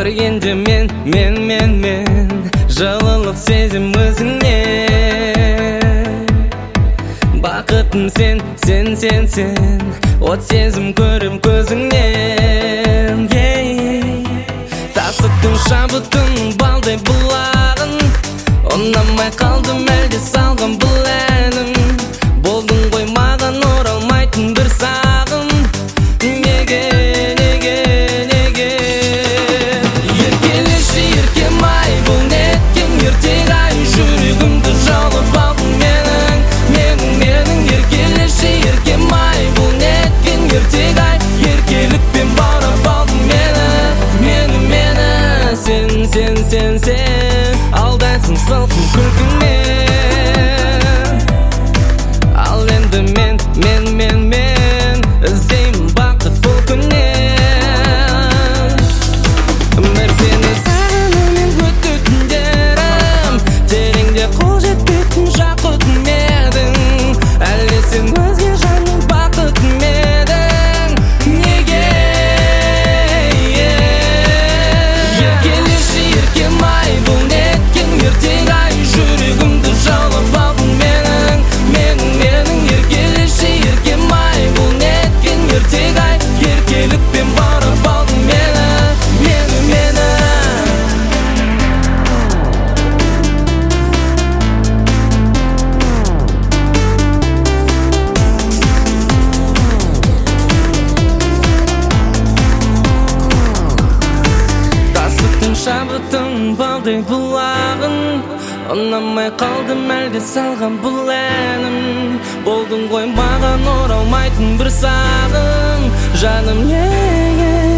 Көргенде мен жылылық сезім өзіңнен. Бақытым сен От сезім көрім көзіңнен. Тасыттың шабыттың балдай бұлағын, ұнамай қалдым әлде салғым бұл әнім. Болдың ғой маған оралмайтын бір сағым. Неге еркелеші еркем-ай, бұл неткен ертек ай. Жүрегімді жаулап алдың менің еркелеші еркем-ай, бұл неткен ертек ай. Еркелікпен баурап алдың мені сен алдайсың салқын күлкіңмен. Ал енді мен іздеймін бақыт бұл күннен. Бір сені сағынумен өтті түндерім, тереңде қол жетпейтін жақұтым едің. Әлде сен өзге жанның бақытым едің. Неге еркелеші еркем-ай, бұл неткен ертек ай. Жүрегімді жаулап алдың менің еркелеші еркем-ай, бұл неткен ертек ай. Еркелікпен баурап алдың мені. Тасыттың шабыттың балдай бұлағын, ұнамай қалдым әлде салған бұл әнім. Болдың ғой маған оралмайтын бір сағым. Жаным